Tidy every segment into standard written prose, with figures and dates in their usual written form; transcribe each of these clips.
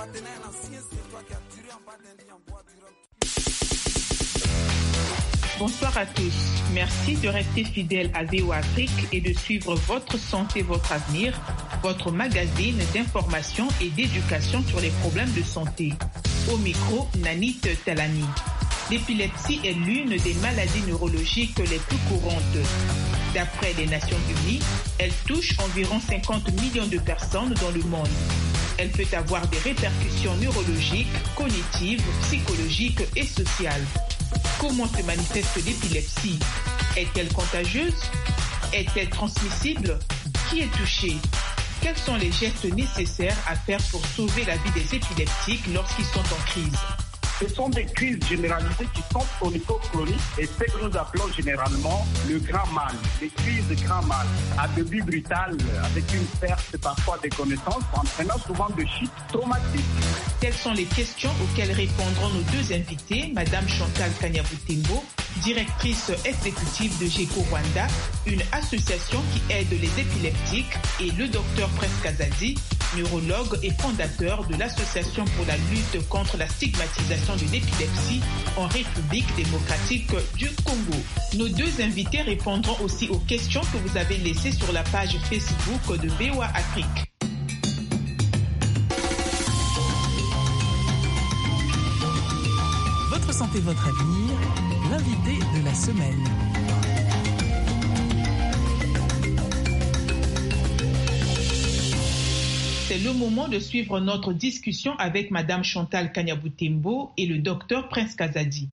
Bonsoir à tous. Merci de rester fidèles à VOA Afrique et de suivre Votre Santé, Votre Avenir, votre magazine d'information et d'éducation sur les problèmes de santé. Au micro, Nanit Talani. L'épilepsie est l'une des maladies neurologiques les plus courantes. D'après les Nations Unies, elle touche environ 50 millions de personnes dans le monde. Elle peut avoir des répercussions neurologiques, cognitives, psychologiques et sociales. Comment se manifeste l'épilepsie? Est-elle contagieuse? Est-elle transmissible? Qui est touché? Quels sont les gestes nécessaires à faire pour sauver la vie des épileptiques lorsqu'ils sont en crise? Ce sont des crises généralisées qui sont chronico-chroniques et ce que nous appelons généralement le grand mal. Les crises de grand mal, à début brutal, avec une perte parfois des connaissances, entraînant souvent de chutes traumatiques. Telles sont les questions auxquelles répondront nos deux invités, Madame Chantal Kanyabutembo, directrice exécutive de GECO Rwanda, une association qui aide les épileptiques, et le Dr Prince Kazadi, neurologue et fondateur de l'Association pour la lutte contre la stigmatisation de l'épilepsie en République démocratique du Congo. Nos deux invités répondront aussi aux questions que vous avez laissées sur la page Facebook de VOA Afrique. Votre santé, votre avenir, l'invité de la semaine. C'est le moment de suivre notre discussion avec Madame Chantal Kanyabutembo et le Dr Prince Kazadi.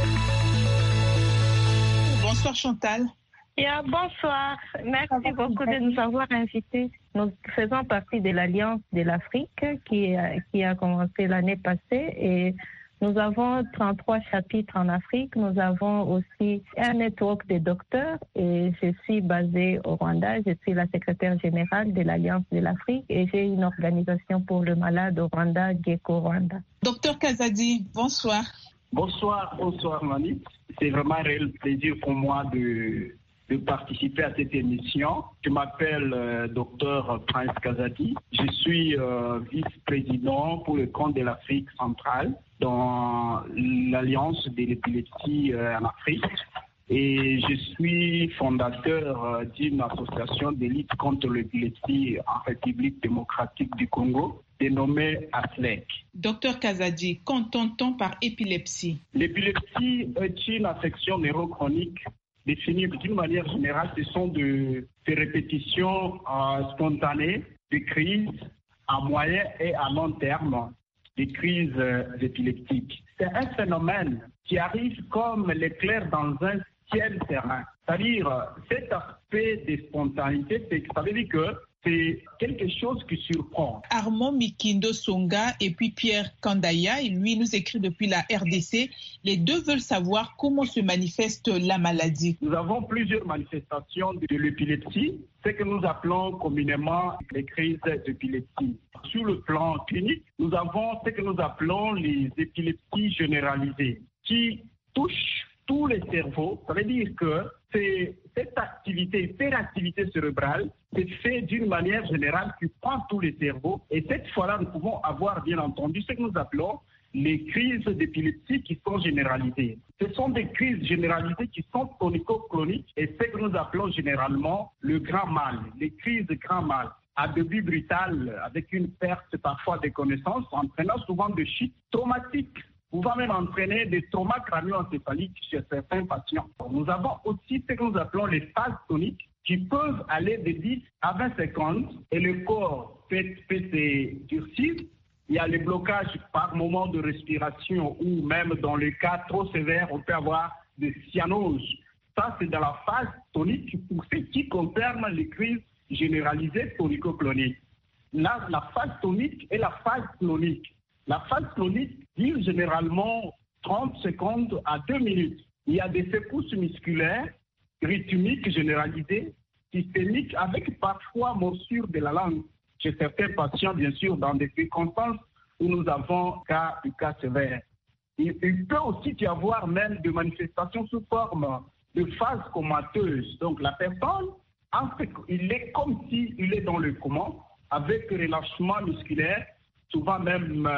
Bonsoir Chantal. Bonsoir. Merci beaucoup de nous avoir invités. Nous faisons partie de l'Alliance de l'Afrique qui a commencé l'année passée et nous avons 33 chapitres en Afrique. Nous avons aussi un network de docteurs et je suis basée au Rwanda. Je suis la secrétaire générale de l'Alliance de l'Afrique et j'ai une organisation pour le malade au Rwanda, GECO Rwanda. Docteur Kazadi, bonsoir. Bonsoir Mani. C'est vraiment un réel plaisir pour moi de participer à cette émission. Je m'appelle Dr Prince Kazadi. Je suis vice-président pour le compte de l'Afrique centrale dans l'Alliance de l'épilepsie en Afrique. Et je suis fondateur d'une association de lutte contre l'épilepsie en République démocratique du Congo, dénommée ASLEC. Docteur Kazadi, qu'entend-on par épilepsie? L'épilepsie est une affection neurochronique définie d'une manière générale. Ce sont des répétitions spontanées de crises à moyen et à long terme, des crises épileptiques. C'est un phénomène qui arrive comme l'éclair dans un ciel serein. C'est-à-dire, cet aspect de spontanéité, ça veut dire que c'est quelque chose qui surprend. Armand Mikindo Songa et puis Pierre Kandaya, lui nous écrit depuis la RDC. Les deux veulent savoir comment se manifeste la maladie. Nous avons plusieurs manifestations de l'épilepsie, ce que nous appelons communément les crises d'épilepsie. Sur le plan clinique, nous avons ce que nous appelons les épilepsies généralisées qui touchent tous les cerveaux. Ça veut dire que cette activité, hyperactivité cérébrale, c'est fait d'une manière générale qui prend tous les cerveaux. Et cette fois-là, nous pouvons avoir, bien entendu, ce que nous appelons les crises d'épilepsie qui sont généralisées. Ce sont des crises généralisées qui sont chronico-chroniques et ce que nous appelons généralement le grand mal, les crises de grand mal, à début brutal, avec une perte parfois des connaissances, entraînant souvent de chutes traumatiques, pouvant même entraîner des traumas crânio-encéphaliques chez certains patients. Nous avons aussi ce que nous appelons les phases toniques qui peuvent aller de 10 à 20 secondes et le corps peut se durcir. Il y a les blocages par moment de respiration ou même dans le cas trop sévère, on peut avoir des cyanoses. Ça, c'est dans la phase tonique pour ce qui concerne les crises généralisées tonico-cloniques. Là, la phase tonique et la phase clonique. La phase clonique dure généralement 30 secondes à 2 minutes. Il y a des secousses musculaires, rythmiques généralisées, systémiques, avec parfois morsure de la langue chez certains patients, bien sûr, dans des circonstances où nous avons du cas sévère. Il peut aussi y avoir même des manifestations sous forme de phase comateuse. Donc la personne, en fait, il est comme s'il est dans le coma, avec relâchement musculaire, souvent même